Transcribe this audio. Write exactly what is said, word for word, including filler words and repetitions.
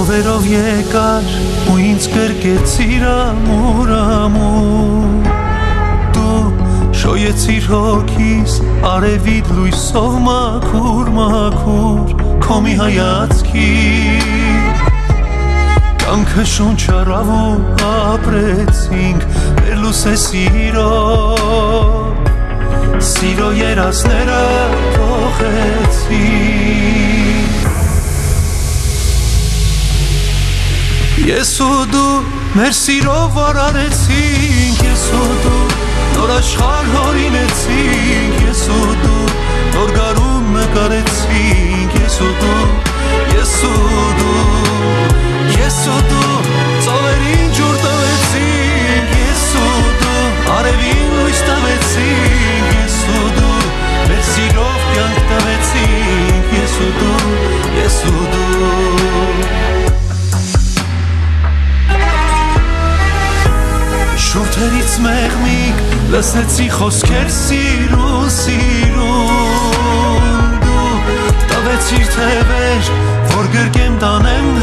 Ծովերով եկար ու ինձ կրկեցիր ամուր ամուր Դու շոյեցիր հոգիս արևիդ լույսով մաքուր մաքուր Քո մի հայացքի Կյանքը շունչառավ ու ապրեցինք Վերլուս է սիրով Սիրո երազները փոխեցինք Ես ու դու մեր սիրով արարեցինք Ես ու դու նոր աշխարհ հորինեցինք Ես ու դու նոր գարուն նկարեցինք Ես ու դու, ես ու դու Ես ու դու ծովերին ջուր տվեցինք Ես ու դու արևին լույս տվեցինք Ես ու դու մեր սիրով կյանք տվեցինք Ես ու դու, ես ու դու Շուրթերից մեղմիկ լսեցի խոսքեր սիրուն, սիրուն Դու տվեցիր թևեր, որ գրկեմ տանեմ